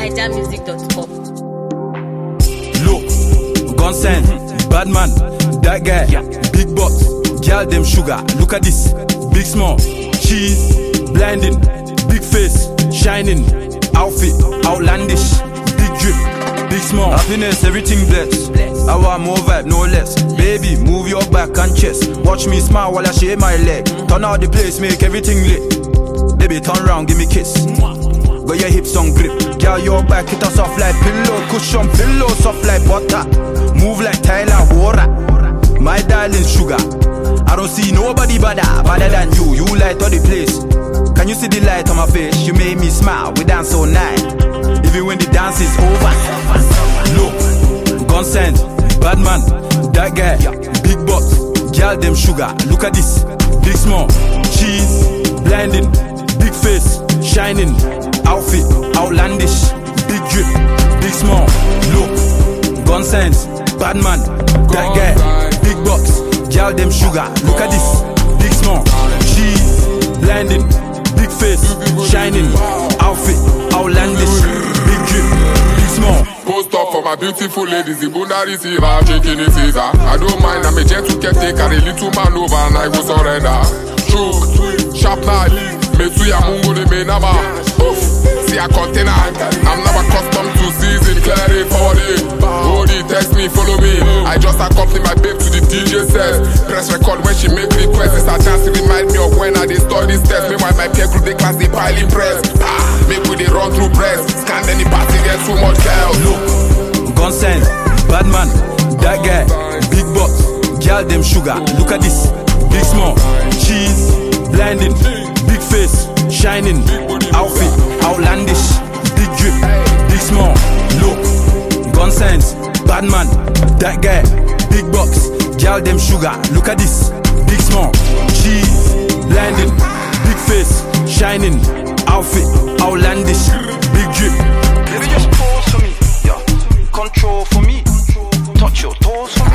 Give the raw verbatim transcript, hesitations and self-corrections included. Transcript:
niger music dot com. Look, Gunsen, bad man, that guy, big box, girl them sugar. Look at this, big small, cheese, blinding, big face, shining, outfit, outlandish, big drip, big small, happiness, everything blessed. I want more vibe, no less. Baby, move your back and chest. Watch me smile while I shake my leg. Turn out the place, make everything lit. Baby, turn round, give me kiss. Got your hips on grip. Girl, your back, it a soft like pillow. Cushion pillow, soft like butter. Move like Tyler Wara. My darling sugar. I don't see nobody better, better than you. You light all the place. Can you see the light on my face? You made me smile, we dance all night. Even when the dance is over. Look, Gunsen, bad man, that guy, big box, girl them sugar. Look at this, big small, cheese, blinding, big face, shining, outfit, outlandish, big drip, big small. Look, Gunsen, bad man, that guy, big box, girl them sugar. Look at this, big small, cheese, blinding, big face, shining, outfit, outlandish, big drip, big small. Post up for my beautiful ladies, the bunda receiver, shaking it Caesar. I don't mind, I'm a gentle caretaker, a little man over and I go surrender. Choke, sharp knife, Metsuya Mungo de Menama. Oof, see a container, I'm never accustomed to season, clear it for it. Hold it, text me, follow me. I just accompany my babe to the D J set. Press record when she make requests, it's a chance to remind me of when I did study steps. Meanwhile my peer group, they class, they piling press. Ah, make we they run through press, scan any party, get too much girls. Look, Gunsen, bad man, that guy, big box, girl them sugar. Look at this, big small, cheese, blinding, big face, shining, outfit, outlandish, big drip, big small. Look, Gunsen, bad man, that guy, big box, girl them sugar. Look at this, big small, cheese, blinding, big face, shining, outfit, outlandish, big drip. Baby, just pause for me, yeah. Control for me, touch your toes for me.